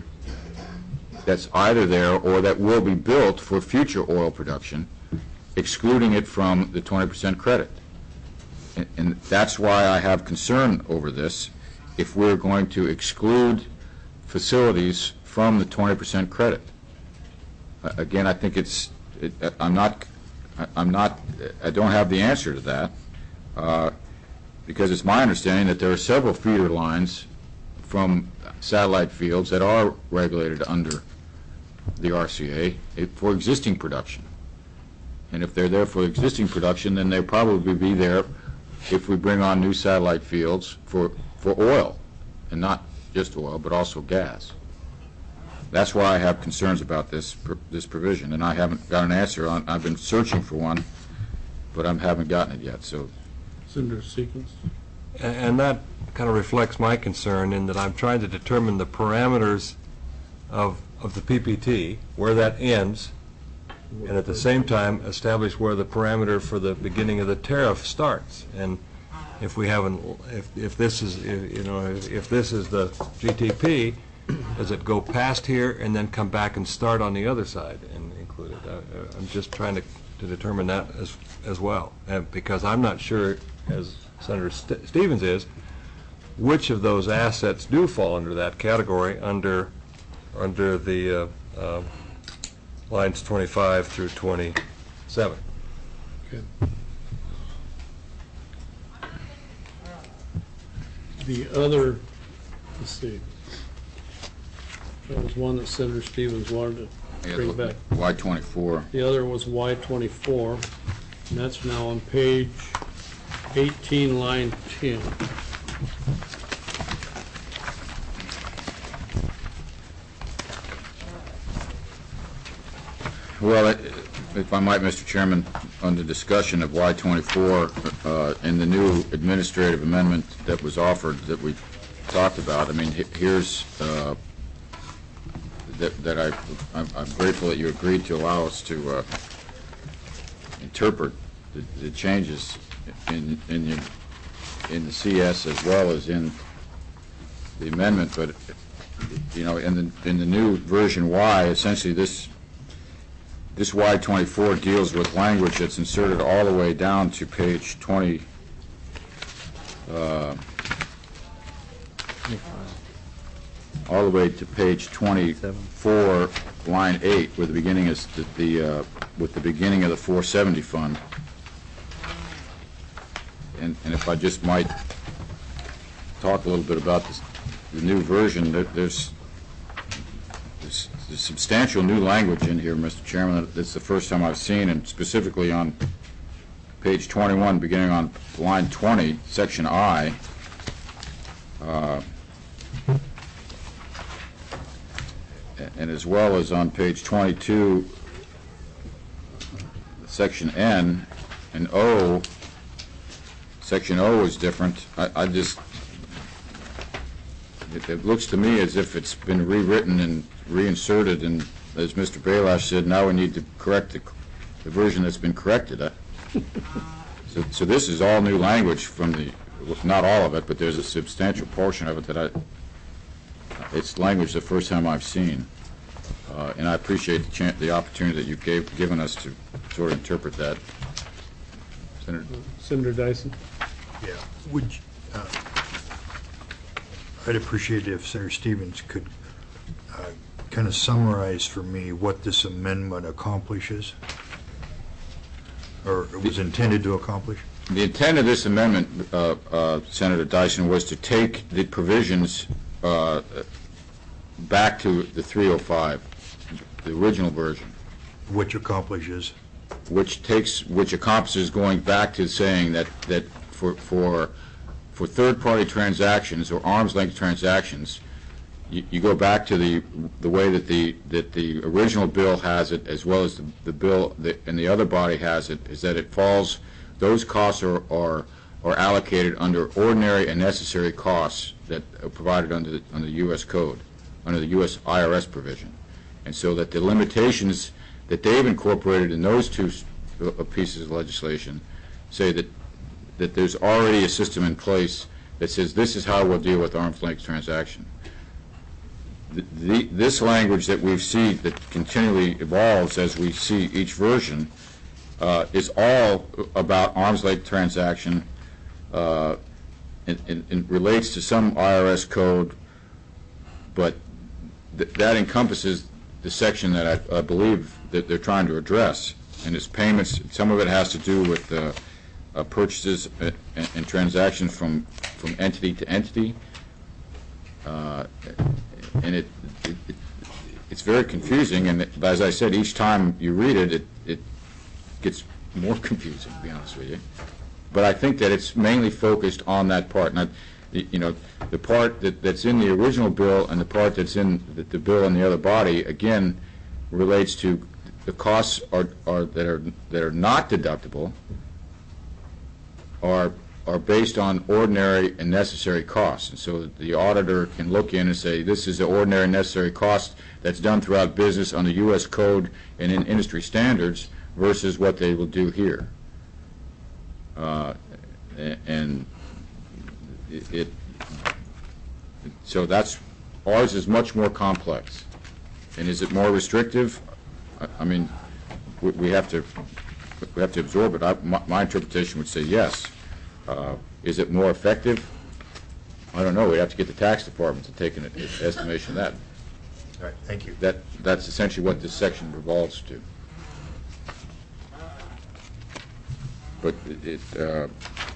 that's either there or that will be built for future oil production, excluding it from the twenty percent credit? And, and that's why I have concern over this. If we're going to exclude facilities from the twenty percent credit, uh, again, I think it's. It, I'm not. I'm not. I don't have the answer to that, uh, because it's my understanding that there are several feeder lines from satellite fields that are regulated under the R C A for existing production. And if they're there for existing production, then they'll probably be there if we bring on new satellite fields for, for oil, and not just oil, but also gas. That's why I have concerns about this this provision, and I haven't got an answer on. I've been searching for one, but I haven't gotten it yet. So, Senator Seekins. And and that kind of reflects my concern in that I'm trying to determine the parameters of, of the P P T, where that ends, and at the same time establish where the parameter for the beginning of the tariff starts. And if we haven't, if, if this is, if, you know, if, if this is the G T P, does it go past here and then come back and start on the other side and include it? I, I'm just trying to, to determine that as, as well, and because I'm not sure, as Senator St- Stevens is, which of those assets do fall under that category under under the uh, uh, lines twenty-five through twenty-seven. Okay. The other, let's see, that was one that Senator Stevens wanted to yeah, bring back. Y twenty-four. The other was Y twenty-four, and that's now on page eighteen, line ten. Well, it- if I might, Mister Chairman, on the discussion of Y twenty-four uh, in the new administrative amendment that was offered that we talked about, I mean, he- here's, uh, that that I, I'm I'm grateful that you agreed to allow us to uh, interpret the the changes in in the, in the C S as well as in the amendment, but, you know, in the in the new version Y, essentially this This Y twenty-four deals with language that's inserted all the way down to page twenty, uh, all the way to page twenty-four, line eight, where the beginning is the, the uh, with the beginning of the four seventy fund. And, and if I just might talk a little bit about this, the new version, there, there's There's there's substantial new language in here, Mister Chairman. It's the first time I've seen, and specifically on page twenty-one, beginning on line twenty, section I. Uh, and as well as on page twenty-two, section N, and O. Section O is different. I, I just, it, it looks to me as if it's been rewritten and reinserted, and as Mister Bailash said, now we need to correct the, the version that's been corrected. Uh, so, so this is all new language from the not all of it, but there's a substantial portion of it that I, it's language the first time I've seen. Uh, and I appreciate the chan the opportunity that you've gave, given us to sort of interpret that. Senator? Senator Dyson? Yeah, would, you- uh, I'd appreciate it if Senator Stevens could kind of summarize for me what this amendment accomplishes, or was intended to accomplish. The intent of this amendment, uh, uh, Senator Dyson, was to take the provisions uh, back to the three oh five, the original version, Which accomplishes. which takes, which accomplishes going back to saying that that for for for third-party transactions or arm's-length transactions, you, you go back to the the way that the that the original bill has it, as well as the, the bill that, and the other body has it, is that it falls. Those costs are, are are allocated under ordinary and necessary costs that are provided under the, under the U S code, under the U S I R S provision, and so that the limitations that they've incorporated in those two uh, pieces of legislation say that that there's already a system in place that says this is how we'll deal with arm's length transaction. The, the, this language that we see that continually evolves as we see each version uh, is all about arm's length transaction. Uh, it, it, it relates to some I R S code, but th that encompasses the section that I, I believe that they're trying to address, and its payments. Some of it has to do with uh, uh, purchases and, and transactions from from entity to entity, uh, and it, it, it it's very confusing. And it, as I said, each time you read it, it it gets more confusing, to be honest with you. But I think that it's mainly focused on that part. Now, the, you know, the part that, that's in the original bill and the part that's in the, the bill in the other body, again, relates to the costs are, are that are that are not deductible are are based on ordinary and necessary costs. And so the auditor can look in and say, this is the ordinary and necessary cost that's done throughout business on the U S code and in industry standards versus what they will do here. Uh, and it, it so that's ours is much more complex. And is it more restrictive? I, I mean, we, we have to we have to absorb it. I, my, my interpretation would say yes. Uh, is it more effective? I don't know. We have to get the tax department to take an estimation of that. All right, thank you. That that's essentially what this section revolves to. But it, it, uh,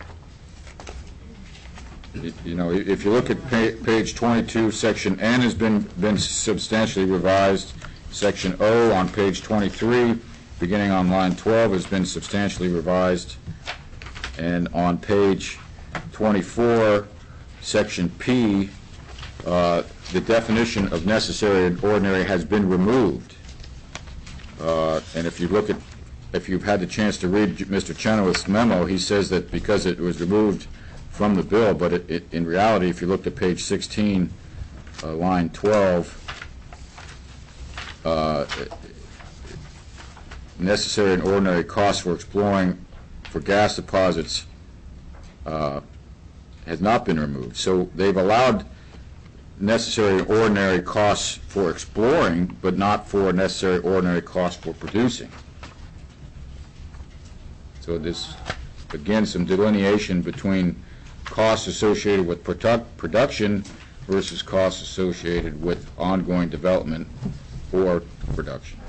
it, you know, if you look at pa page twenty-two, section N has been been substantially revised. Section O on page twenty-three, beginning on line twelve, has been substantially revised. And on page twenty-four, section P, uh, the definition of necessary and ordinary has been removed. Uh, and if you look at If you've had the chance to read Mister Chenoweth's memo, he says that because it was removed from the bill, but it, it, in reality, if you look at page sixteen, uh, line twelve, uh, necessary and ordinary costs for exploring for gas deposits uh, has not been removed. So they've allowed necessary and ordinary costs for exploring, but not for necessary ordinary costs for producing. So this, again, some delineation between costs associated with produ production versus costs associated with ongoing development or production.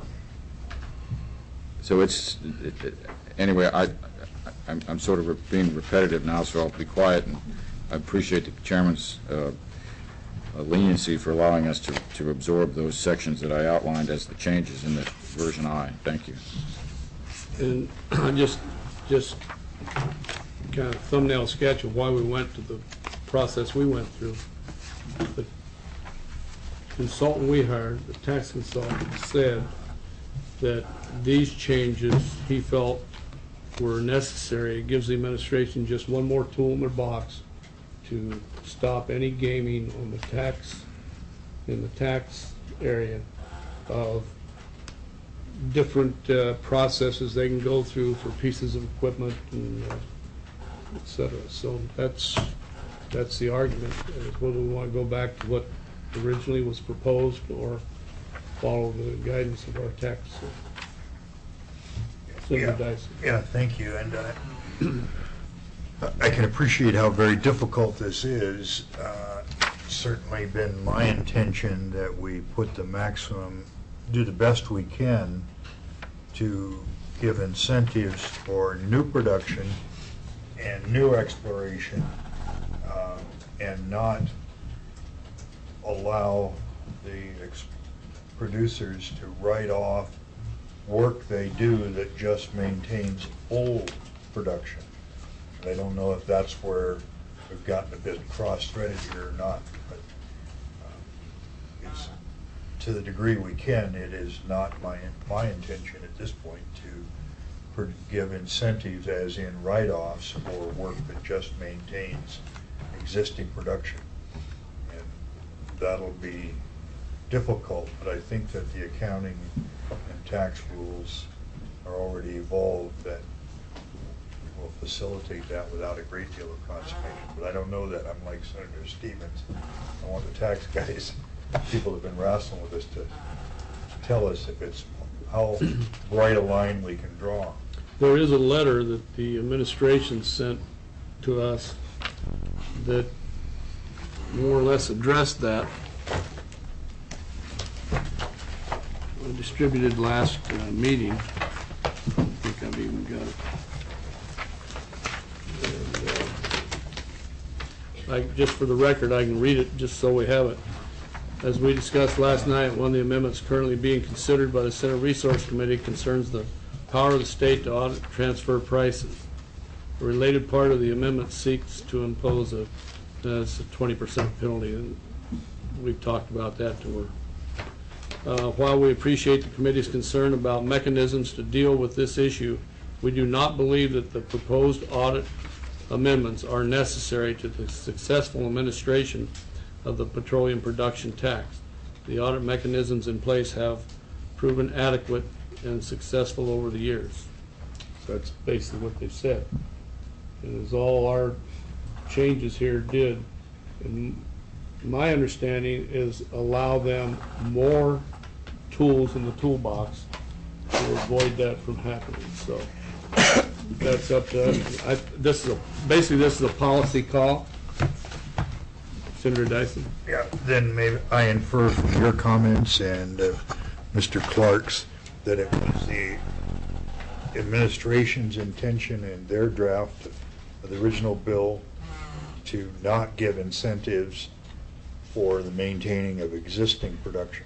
So it's, it, it, anyway, I, I'm, I'm sort of re being repetitive now, so I'll be quiet, and I appreciate the Chairman's uh, uh, leniency for allowing us to, to absorb those sections that I outlined as the changes in the version I. Thank you. And I just, just kind of thumbnail sketch of why we went to the process we went through. The consultant we hired, the tax consultant, said that these changes he felt were necessary. It gives the administration just one more tool in their box to stop any gaming on the tax, in the tax area of different uh, processes they can go through for pieces of equipment and uh, et cetera. So that's, that's the argument, is whether we want to go back to what originally was proposed or follow the guidance of our text. Senator Dyson. Yeah, thank you, and uh, I can appreciate how very difficult this is. Uh, Certainly been my intention that we put the maximum, do the best we can to give incentives for new production and new exploration, uh, and not allow the ex- producers to write off work they do that just maintains old production. And I don't know if that's where we've gotten a bit cross-threaded here or not, but uh, it's, to the degree we can, it is not my, my intention at this point to per- give incentives as in write-offs for work that just maintains existing production. And that'll be difficult, but I think that the accounting and tax rules are already evolved that will facilitate that without a great deal of consternation. But I don't know that. I'm like Senator Stevens. I want the tax guys, people have been wrestling with us, to tell us if it's how bright a line we can draw. There is a letter that the administration sent to us that more or less addressed that. I distributed last uh, meeting. I think I've even got it. And, uh, I, just for the record, I can read it just so we have it. As we discussed last night, one of the amendments currently being considered by the Senate Resource Committee concerns the power of the state to audit transfer prices. A related part of the amendment seeks to impose a, uh, a twenty percent penalty, and we've talked about that to her. Uh, while we appreciate the committee's concern about mechanisms to deal with this issue, we do not believe that the proposed audit amendments are necessary to the successful administration of the petroleum production tax. The audit mechanisms in place have proven adequate and successful over the years. So that's basically what they said. And as all our changes here did, and my understanding is allow them more tools in the toolbox to avoid that from happening. So that's up to us. I, this is a, basically this is a policy call. Senator Dyson. Yeah, then maybe I infer from your comments and uh, Mister Clark's that it was the administration's intention in their draft of the original bill to not give incentives for the maintaining of existing production.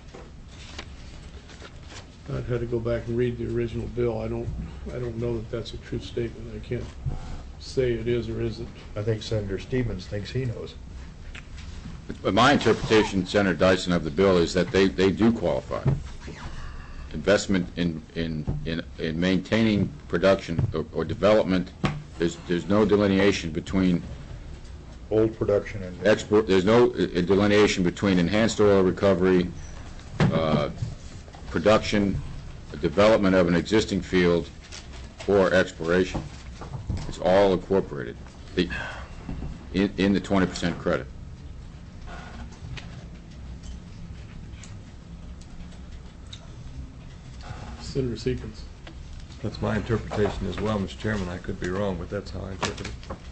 I'd have to go back and read the original bill. I don't, I don't know that that's a true statement. I can't say it is or isn't. I think Senator Stevens thinks he knows. But my interpretation, Senator Dyson, of the bill is that they, they do qualify. Investment in, in, in, in maintaining production or, or development, there's, there's no delineation between Old production and export, there's no uh, delineation between enhanced oil recovery, uh, production, development of an existing field, or exploration. It's all incorporated the, in, in the twenty percent credit. Senator Seekins. That's my interpretation as well, Mister Chairman. I could be wrong, but that's how I interpret it.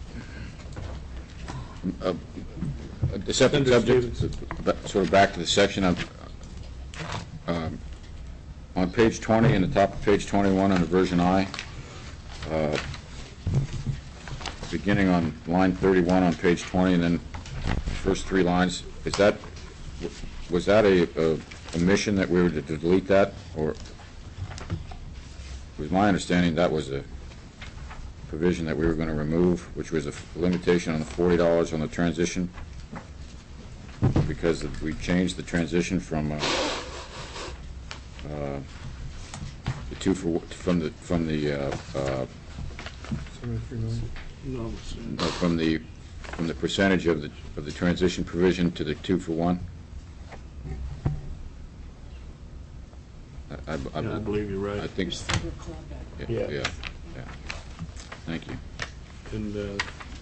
Uh, A separate Senator subject, but sort of back to the section on, um, on page twenty, in the top of page twenty-one under version I, uh, beginning on line thirty-one on page twenty, and then the first three lines, is that, was that a, a, a mission that we were to delete that, or was my understanding that was a provision that we were going to remove, which was a limitation on the forty dollars on the transition, because we changed the transition from uh, uh, the two for from the from the uh, uh, No, uh, from the from the percentage of the of the transition provision to the two for one. I, I, I, yeah, I believe you're right. I think. Yeah, Yeah. yeah, yeah. Thank you. And, uh,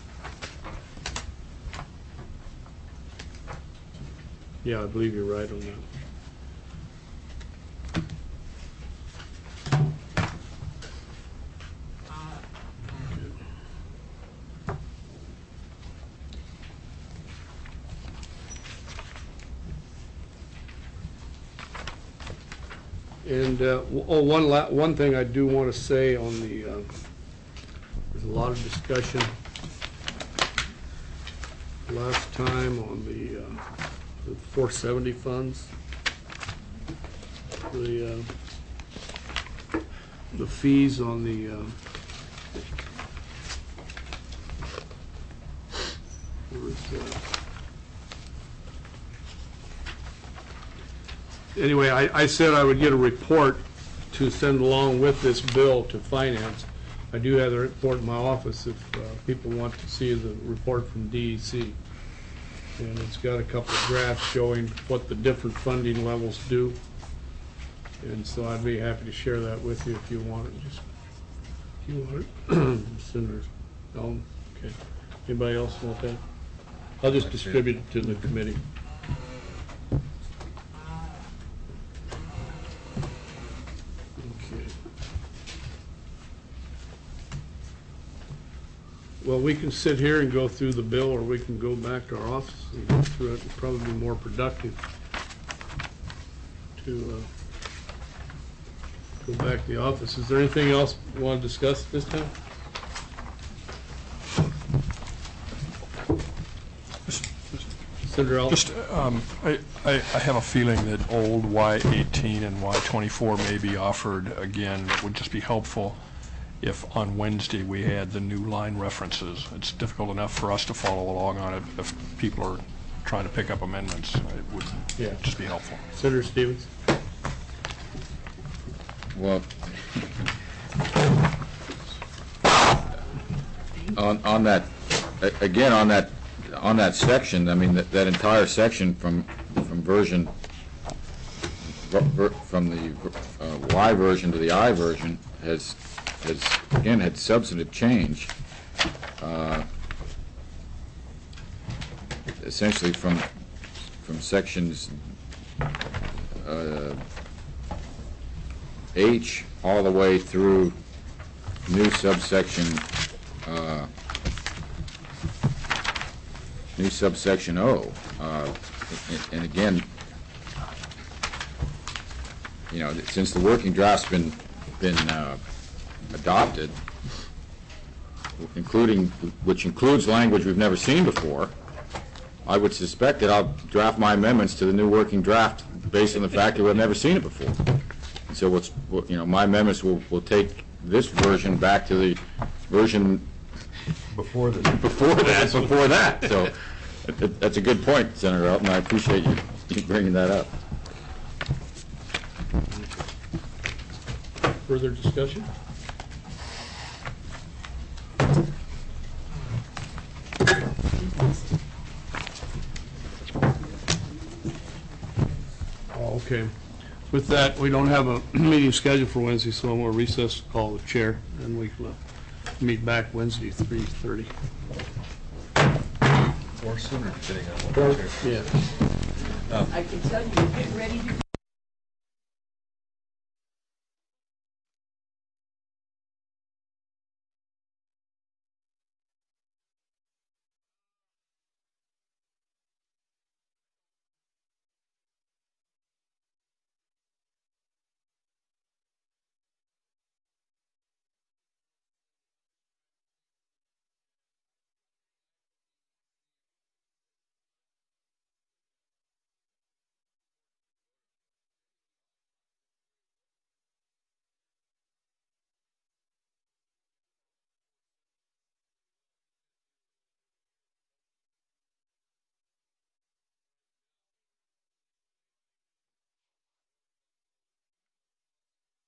yeah, I believe you're right on that. And, uh, w- oh, one la, one thing I do want to say on the, uh, there's a lot of discussion last time on the, uh, the four seventy funds. The, uh, the fees on the, uh, where is that? Anyway, I, I said I would get a report to send along with this bill to finance. I do have the report in my office if uh, people want to see the report from D E C. And it's got a couple of graphs showing what the different funding levels do. And so I'd be happy to share that with you if you want it. Just, if you want it, send it. Oh, okay. Anybody else want that? I'll just distribute it to the committee. Well, we can sit here and go through the bill, or we can go back to our office and go through it. It'd probably be more productive to uh, go back to the office. Is there anything else you want to discuss this time? Senator Elton? Just, um, I, I I have a feeling that old Y eighteen and Y twenty-four may be offered again. It would just be helpful if on Wednesday we had the new line references. It's difficult enough for us to follow along on it if people are trying to pick up amendments. It would Yeah. just be helpful. Senator Stevens? Well, on, on that, a- again, on that, on that section, I mean, that, that entire section from, from version, ver- ver- from the uh, Y version to the I version has, has, again, had substantive change. Uh, Essentially from, from sections uh, H all the way through new subsection, uh, new subsection O. Uh, and, and again, you know, since the working draft's been been uh, adopted, including which includes language we've never seen before, I would suspect that I'll draft my amendments to the new working draft based on the fact that we've never seen it before. And so what's, what, you know, my amendments will, will take this version back to the version Before the, before that, before that. So that, that's a good point, Senator Elton. I appreciate you, you bringing that up. Further discussion? Oh, okay. With that, we don't have a meeting scheduled for Wednesday, so I'm going to recess, call the chair, and we can uh, meet back Wednesday, three thirty. Or sooner, depending on what. Yeah. I can tell you, we're getting ready to